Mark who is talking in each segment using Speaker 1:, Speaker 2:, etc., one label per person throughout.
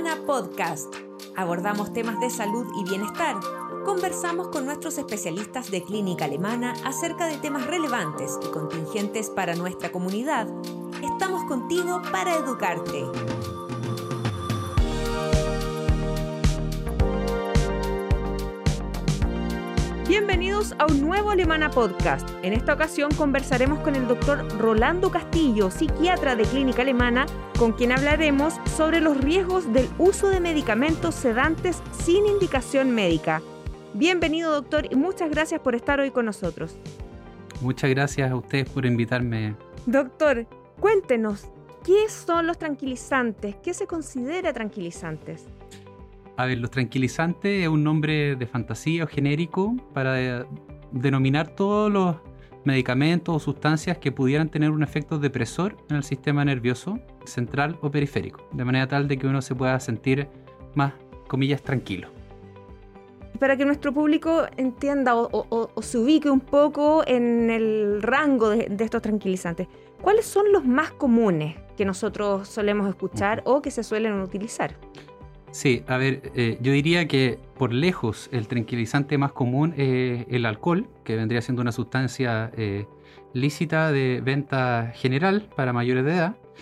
Speaker 1: Alemana Podcast. Abordamos temas de salud y bienestar. Conversamos con nuestros especialistas de clínica alemana acerca de temas relevantes y contingentes para nuestra comunidad. Estamos contigo para educarte. Bienvenidos a un nuevo Alemana Podcast. En esta ocasión conversaremos con el doctor Rolando Castillo, psiquiatra de clínica alemana, con quien hablaremos sobre los riesgos del uso de medicamentos sedantes sin indicación médica. Bienvenido, doctor, y muchas gracias por estar hoy con nosotros.
Speaker 2: Muchas gracias a ustedes por invitarme.
Speaker 1: Doctor, cuéntenos, ¿qué son los tranquilizantes? ¿Qué se considera tranquilizantes?
Speaker 2: A ver, los tranquilizantes es un nombre de fantasía o genérico para denominar todos los medicamentos o sustancias que pudieran tener un efecto depresor en el sistema nervioso central o periférico, de manera tal de que uno se pueda sentir más, comillas, tranquilo.
Speaker 1: Para que nuestro público entienda o se ubique un poco en el rango de estos tranquilizantes, ¿cuáles son los más comunes que nosotros solemos escuchar o que se suelen utilizar?
Speaker 2: Sí, a ver, yo diría que por lejos el tranquilizante más común es el alcohol, que vendría siendo una sustancia lícita de venta general para mayores de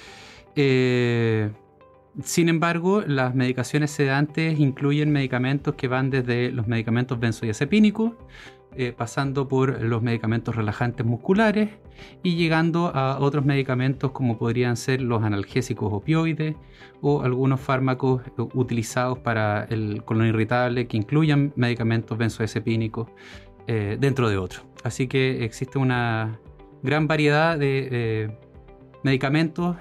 Speaker 2: edad. Sin embargo, las medicaciones sedantes incluyen medicamentos que van desde los medicamentos benzodiazepínicos, pasando por los medicamentos relajantes musculares y llegando a otros medicamentos como podrían ser los analgésicos opioides o algunos fármacos utilizados para el colon irritable que incluyan medicamentos benzodiazepínicos dentro de otros. Así que existe una gran variedad de medicamentos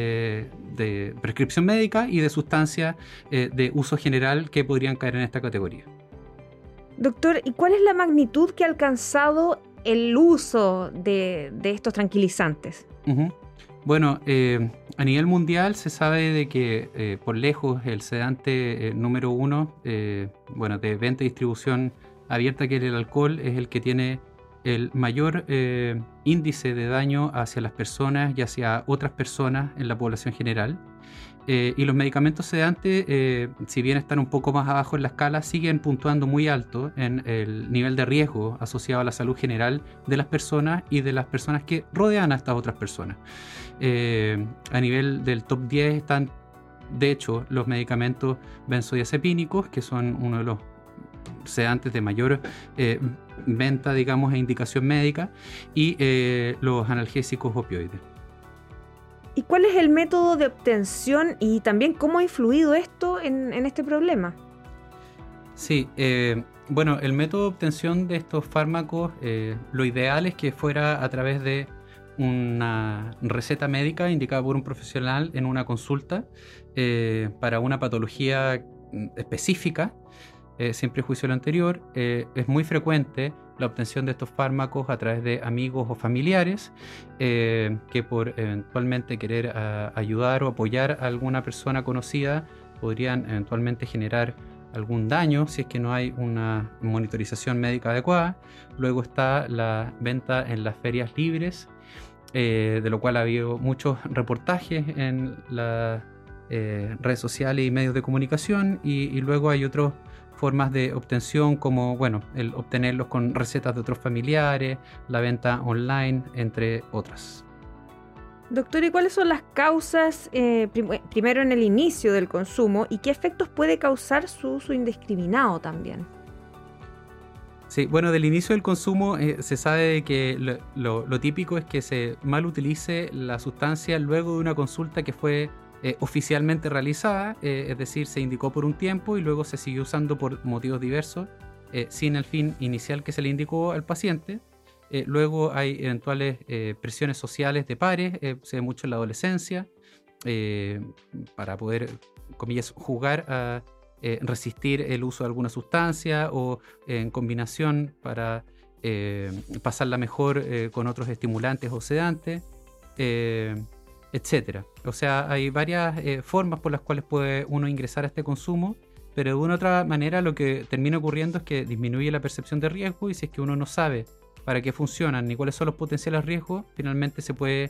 Speaker 2: de prescripción médica y de sustancias de uso general que podrían caer en esta categoría.
Speaker 1: Doctor, ¿y cuál es la magnitud que ha alcanzado el uso de estos tranquilizantes?
Speaker 2: Uh-huh. Bueno, a nivel mundial se sabe de que por lejos el sedante número uno, de venta y distribución abierta, que es el alcohol, es el que tiene el mayor índice de daño hacia las personas y hacia otras personas en la población general. Y los medicamentos sedantes, si bien están un poco más abajo en la escala, siguen puntuando muy alto en el nivel de riesgo asociado a la salud general de las personas y de las personas que rodean a estas otras personas. A nivel del top 10 están, de hecho, los medicamentos benzodiazepínicos, que son uno de los sedantes de mayor venta, digamos, e indicación médica, y los analgésicos opioides.
Speaker 1: ¿Y cuál es el método de obtención y también cómo ha influido esto en este problema?
Speaker 2: Sí, el método de obtención de estos fármacos, lo ideal es que fuera a través de una receta médica indicada por un profesional en una consulta para una patología específica. Siempre juicio lo anterior, es muy frecuente la obtención de estos fármacos a través de amigos o familiares que por eventualmente querer ayudar o apoyar a alguna persona conocida podrían eventualmente generar algún daño si es que no hay una monitorización médica adecuada. Luego está la venta en las ferias libres, de lo cual ha habido muchos reportajes en las redes sociales y medios de comunicación, y luego hay otras formas de obtención como, el obtenerlos con recetas de otros familiares, la venta online, entre otras.
Speaker 1: Doctor, ¿y cuáles son las causas, primero en el inicio del consumo, y qué efectos puede causar su uso indiscriminado también?
Speaker 2: Sí, del inicio del consumo se sabe que lo típico es que se mal utilice la sustancia luego de una consulta que fue oficialmente realizada, es decir, se indicó por un tiempo y luego se siguió usando por motivos diversos, sin el fin inicial que se le indicó al paciente. Luego hay eventuales presiones sociales de pares, se ve mucho en la adolescencia, para poder, comillas, jugar a resistir el uso de alguna sustancia o en combinación para pasarla mejor con otros estimulantes o sedantes, etcétera. O sea, hay varias formas por las cuales puede uno ingresar a este consumo, pero de una u otra manera lo que termina ocurriendo es que disminuye la percepción de riesgo, y si es que uno no sabe para qué funcionan ni cuáles son los potenciales riesgos, finalmente se puede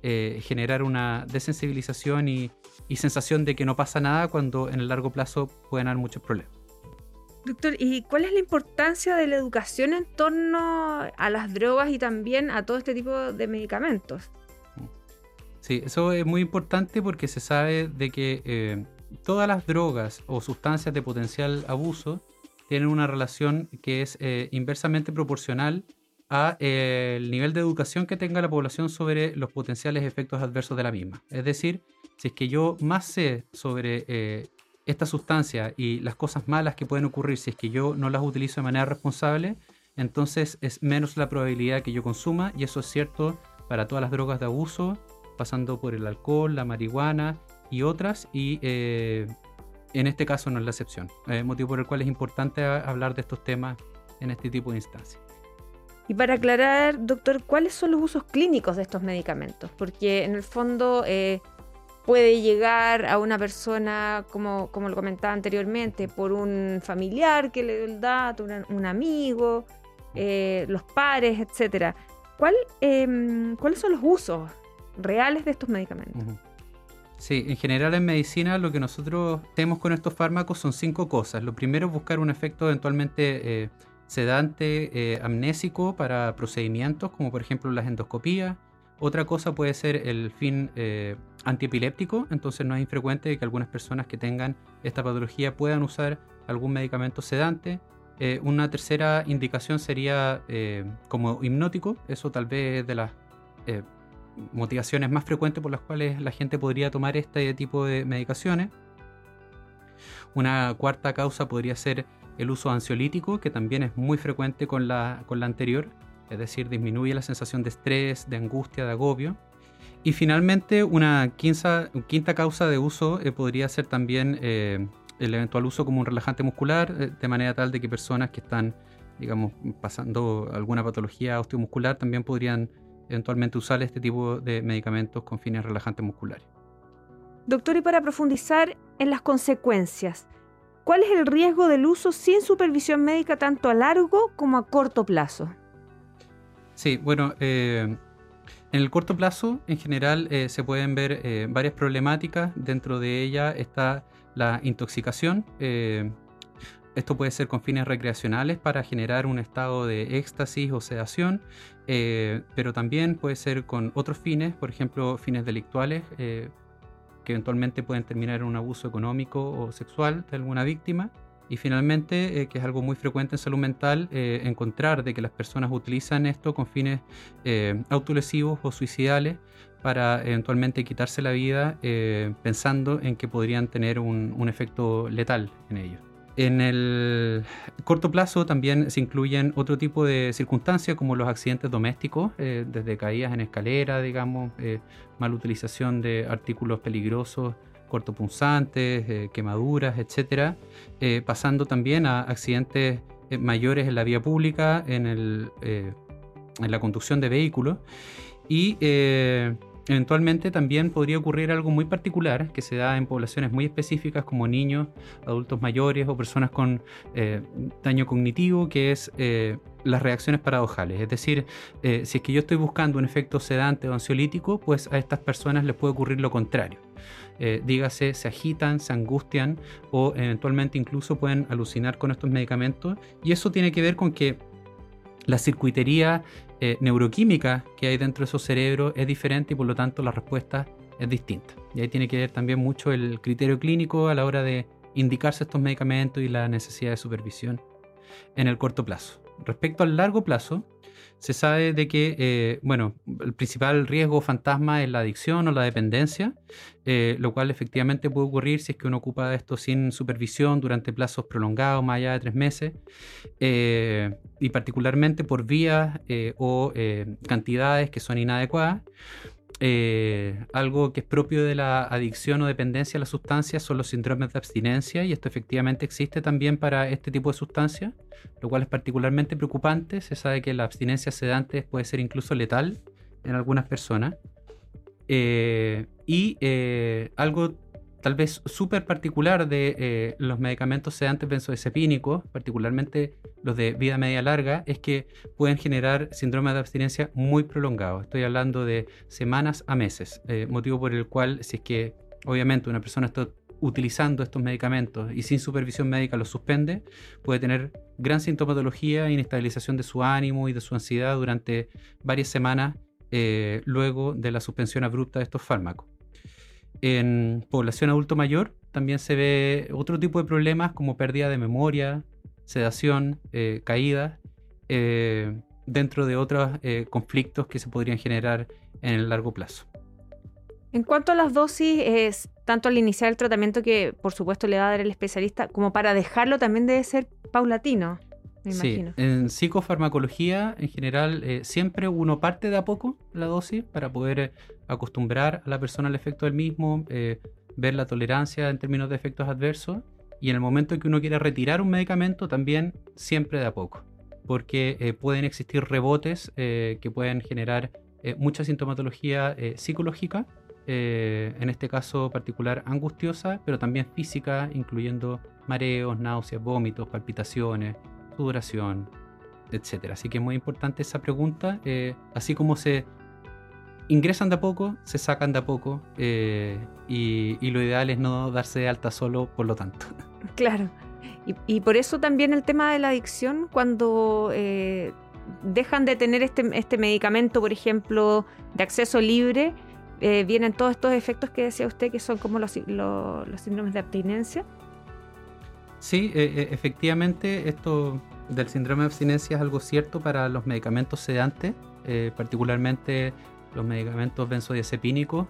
Speaker 2: generar una desensibilización y sensación de que no pasa nada cuando en el largo plazo pueden haber muchos problemas.
Speaker 1: Doctor, ¿y cuál es la importancia de la educación en torno a las drogas y también a todo este tipo de medicamentos?
Speaker 2: Sí, eso es muy importante porque se sabe de que todas las drogas o sustancias de potencial abuso tienen una relación que es inversamente proporcional a el nivel de educación que tenga la población sobre los potenciales efectos adversos de la misma. Es decir, si es que yo más sé sobre esta sustancia y las cosas malas que pueden ocurrir si es que yo no las utilizo de manera responsable, entonces es menos la probabilidad que yo consuma, y eso es cierto para todas las drogas de abuso, pasando por el alcohol, la marihuana y otras, y en este caso no es la excepción, motivo por el cual es importante hablar de estos temas en este tipo de instancias.
Speaker 1: Y para aclarar, doctor, ¿cuáles son los usos clínicos de estos medicamentos? Porque en el fondo puede llegar a una persona, como lo comentaba anteriormente, por un familiar que le dio el dato, un amigo, los pares, etc. ¿Cuáles son los usos reales de estos medicamentos?
Speaker 2: Uh-huh. Sí, en general en medicina lo que nosotros tenemos con estos fármacos son 5 cosas. Lo primero es buscar un efecto eventualmente sedante, amnésico para procedimientos como por ejemplo las endoscopías. Otra cosa puede ser el fin antiepiléptico, entonces no es infrecuente que algunas personas que tengan esta patología puedan usar algún medicamento sedante. Una tercera indicación sería como hipnótico, eso tal vez de las motivaciones más frecuentes por las cuales la gente podría tomar este tipo de medicaciones. Una cuarta causa podría ser el uso ansiolítico, que también es muy frecuente con la anterior, es decir, disminuye la sensación de estrés, de angustia, de agobio. Y finalmente, una quinta causa de uso podría ser también el eventual uso como un relajante muscular, de manera tal de que personas que están, digamos, pasando alguna patología osteomuscular también podrían eventualmente usar este tipo de medicamentos con fines relajantes musculares.
Speaker 1: Doctor, y para profundizar en las consecuencias, ¿cuál es el riesgo del uso sin supervisión médica tanto a largo como a corto plazo?
Speaker 2: Sí, bueno, en el corto plazo, en general, se pueden ver varias problemáticas. Dentro de ella está la intoxicación. Esto puede ser con fines recreacionales para generar un estado de éxtasis o sedación, pero también puede ser con otros fines, por ejemplo, fines delictuales, que eventualmente pueden terminar en un abuso económico o sexual de alguna víctima. Y finalmente, que es algo muy frecuente en salud mental, encontrar de que las personas utilizan esto con fines autolesivos o suicidales para eventualmente quitarse la vida, pensando en que podrían tener un efecto letal en ellos. En el corto plazo también se incluyen otro tipo de circunstancias como los accidentes domésticos, desde caídas en escalera, digamos, mala utilización de artículos peligrosos, cortopunzantes, quemaduras, etcétera, pasando también a accidentes mayores en la vía pública, en la conducción de vehículos, y eventualmente también podría ocurrir algo muy particular que se da en poblaciones muy específicas como niños, adultos mayores o personas con daño cognitivo, que es las reacciones paradojales. Es decir, si es que yo estoy buscando un efecto sedante o ansiolítico, pues a estas personas les puede ocurrir lo contrario. Dígase, se agitan, se angustian o eventualmente incluso pueden alucinar con estos medicamentos, y eso tiene que ver con que la circuitería neuroquímica que hay dentro de esos cerebros es diferente y por lo tanto la respuesta es distinta. Y ahí tiene que ver también mucho el criterio clínico a la hora de indicarse estos medicamentos y la necesidad de supervisión en el corto plazo. Respecto al largo plazo, se sabe de que el principal riesgo fantasma es la adicción o la dependencia, lo cual efectivamente puede ocurrir si es que uno ocupa esto sin supervisión durante plazos prolongados, más allá de 3 meses, y particularmente por vías o cantidades que son inadecuadas. Algo que es propio de la adicción o dependencia a las sustancias son los síndromes de abstinencia, y esto efectivamente existe también para este tipo de sustancias, lo cual es particularmente preocupante. Se sabe que la abstinencia sedante puede ser incluso letal en algunas personas, y algo tal vez súper particular de los medicamentos sedantes benzodiazepínicos, particularmente los de vida media larga, es que pueden generar síndrome de abstinencia muy prolongado. Estoy hablando de semanas a meses, motivo por el cual, si es que obviamente una persona está utilizando estos medicamentos y sin supervisión médica los suspende, puede tener gran sintomatología, inestabilización de su ánimo y de su ansiedad durante varias semanas luego de la suspensión abrupta de estos fármacos. En población adulto mayor también se ve otro tipo de problemas como pérdida de memoria, sedación, caídas, dentro de otros conflictos que se podrían generar en el largo plazo.
Speaker 1: En cuanto a las dosis, tanto al iniciar el tratamiento que por supuesto le va a dar el especialista, como para dejarlo también debe ser paulatino, me imagino.
Speaker 2: Sí, en psicofarmacología en general siempre uno parte de a poco la dosis para poder acostumbrar a la persona al efecto del mismo, ver la tolerancia en términos de efectos adversos, y en el momento en que uno quiera retirar un medicamento también siempre de a poco, porque pueden existir rebotes que pueden generar mucha sintomatología psicológica, en este caso particular angustiosa, pero también física, incluyendo mareos, náuseas, vómitos, palpitaciones, sudoración, etc. Así que es muy importante esa pregunta, así como se ingresan de a poco, se sacan de a poco, y lo ideal es no darse de alta solo, por lo tanto.
Speaker 1: Claro, y por eso también el tema de la adicción, cuando dejan de tener este medicamento, por ejemplo, de acceso libre, vienen todos estos efectos que decía usted, que son como los síndromes de abstinencia.
Speaker 2: Sí, efectivamente, esto del síndrome de abstinencia es algo cierto para los medicamentos sedantes, particularmente los medicamentos benzodiazepínicos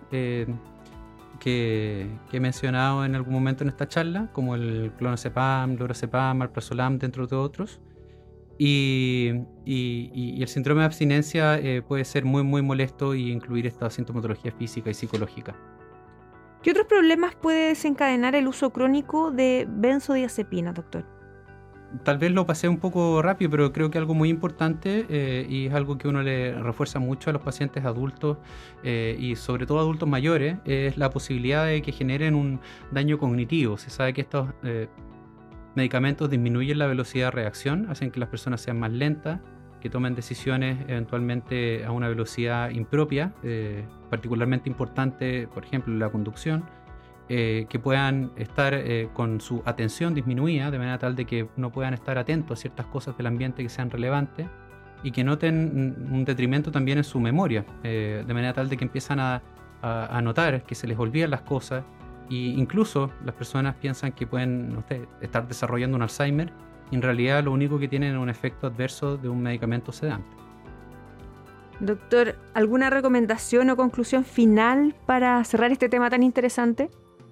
Speaker 2: que he mencionado en algún momento en esta charla, como el clonazepam, lorazepam, alprazolam, dentro de otros. Y el síndrome de abstinencia puede ser muy, muy molesto y incluir esta sintomatología física y psicológica.
Speaker 1: ¿Qué otros problemas puede desencadenar el uso crónico de benzodiazepina, doctor?
Speaker 2: Tal vez lo pasé un poco rápido, pero creo que algo muy importante y es algo que uno le refuerza mucho a los pacientes adultos y sobre todo adultos mayores, es la posibilidad de que generen un daño cognitivo. Se sabe que estos medicamentos disminuyen la velocidad de reacción, hacen que las personas sean más lentas, que tomen decisiones eventualmente a una velocidad impropia, particularmente importante, por ejemplo, la conducción, que puedan estar con su atención disminuida, de manera tal de que no puedan estar atentos a ciertas cosas del ambiente que sean relevantes y que noten un detrimento también en su memoria, de manera tal de que empiezan a notar que se les olvidan las cosas. Y incluso las personas piensan que pueden, no sé, estar desarrollando un Alzheimer, y en realidad lo único que tienen es un efecto adverso de un medicamento sedante.
Speaker 1: Doctor, ¿alguna recomendación o conclusión final para cerrar este tema tan interesante?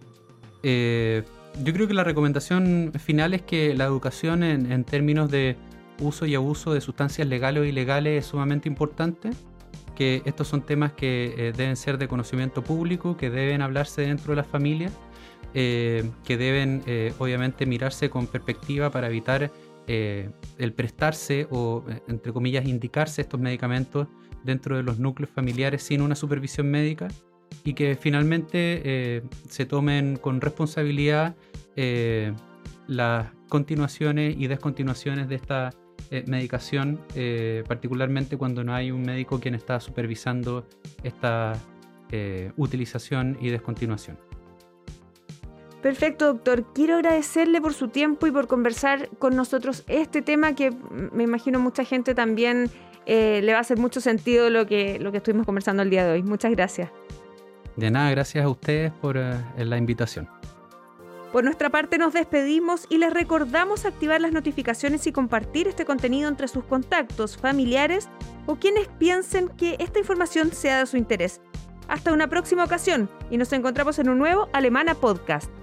Speaker 2: Yo creo que la recomendación final es que la educación en términos de uso y abuso de sustancias legales o ilegales es sumamente importante, que estos son temas que deben ser de conocimiento público, que deben hablarse dentro de las familias, que deben obviamente mirarse con perspectiva para evitar el prestarse o, entre comillas, indicarse estos medicamentos dentro de los núcleos familiares sin una supervisión médica, y que finalmente se tomen con responsabilidad las continuaciones y descontinuaciones de esta medicación, particularmente cuando no hay un médico quien está supervisando esta utilización y descontinuación.
Speaker 1: Perfecto, doctor. Quiero agradecerle por su tiempo y por conversar con nosotros este tema que me imagino mucha gente también le va a hacer mucho sentido lo que estuvimos conversando el día de hoy. Muchas gracias.
Speaker 2: De nada, gracias a ustedes por la invitación.
Speaker 1: Por nuestra parte nos despedimos y les recordamos activar las notificaciones y compartir este contenido entre sus contactos, familiares o quienes piensen que esta información sea de su interés. Hasta una próxima ocasión y nos encontramos en un nuevo Alemana Podcast.